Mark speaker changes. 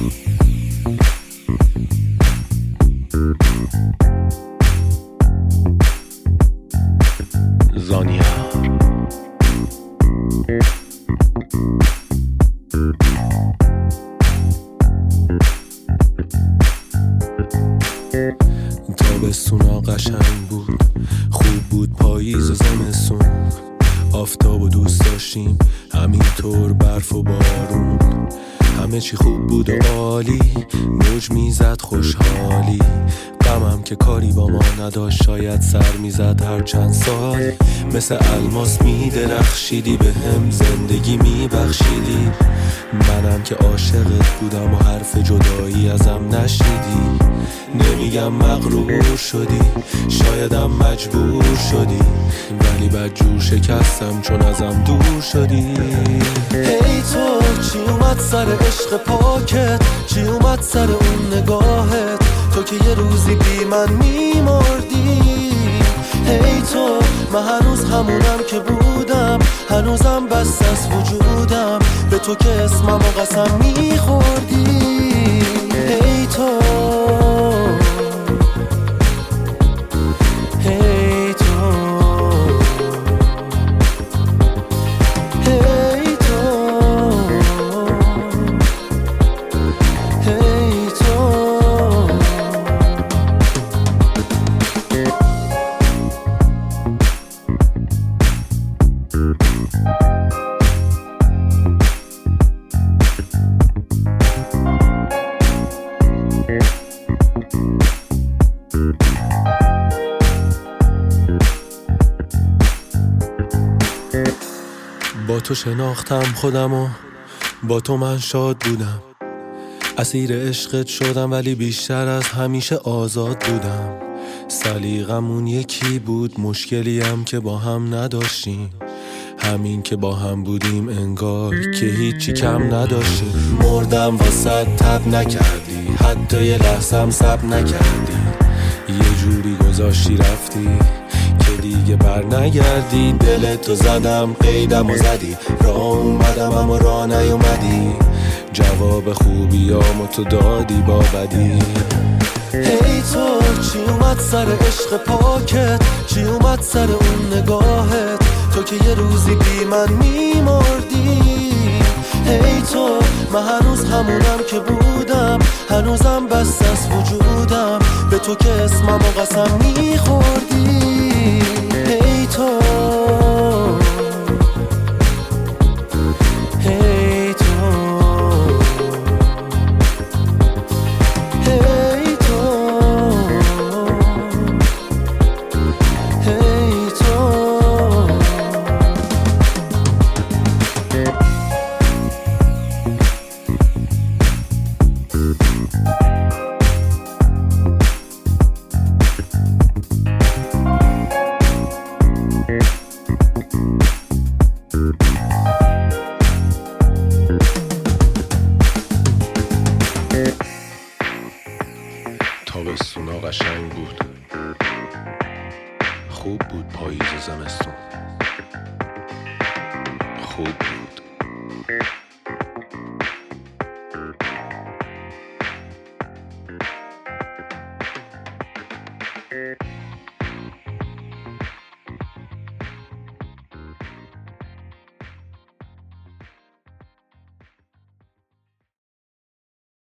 Speaker 1: زانیا تابستونا قشنگ بود، خوب بود پاییز و زمستون، آفتاب و دوست داشتیم همینطور، برف و بارون، همه چی خوب بود و عالی، موج میزد خوشحالی، غمم که کاری با ما نداشت، شاید سر میزد هر چند سال، مثل الماس میدرخشیدی به هم، زندگی میبخشیدی، منم که عاشقت بودم و حرف جدایی ازم نشنیدی، نمیگم مغرور شدی، شایدم مجبور شدی، ولی بدجور شکستم چون ازم دور شدی. هی تو چی اومد سر عشق پاکت، چی اومد سر اون نگاهت، تو که یه روزی بی من میمردی. هی تو من هنوز همونم که بودم، هنوزم بس از وجودم، به تو که اسمم و قسم میخوردی. هی تو هی تو هی تو هی تو با تو شناختم خودمو، با تو من شاد بودم، اسیر عشقت شدم ولی بیشتر از همیشه آزاد بودم. سلیقمون یکی بود، مشکلیم که با هم نداشتیم، همین که با هم بودیم انگار که هیچی کم نداشتیم. مردم واسه تب نکردی، حتی یه لحظم سب نکردی، یه جوری گذاشتی رفتی که دیگه بر نگردی. دلتو زدم قیدم و زدی، راه اومدم اما راه نیومدی، جواب خوبیامو تو دادی با بدی. هی تو چی اومد سر عشق پاکت، چی اومد سر اون نگاهت، تو که یه روزی بی من میمردی. هی تو من هنوز همونم که بودم، هنوزم بس از وجودم، به تو که اسمم و قسم میخوردی. هی تو هی تو هی تو هی تو تابستونا قشنگ بود، خوب بود پاییز و زمستون، خوب بود.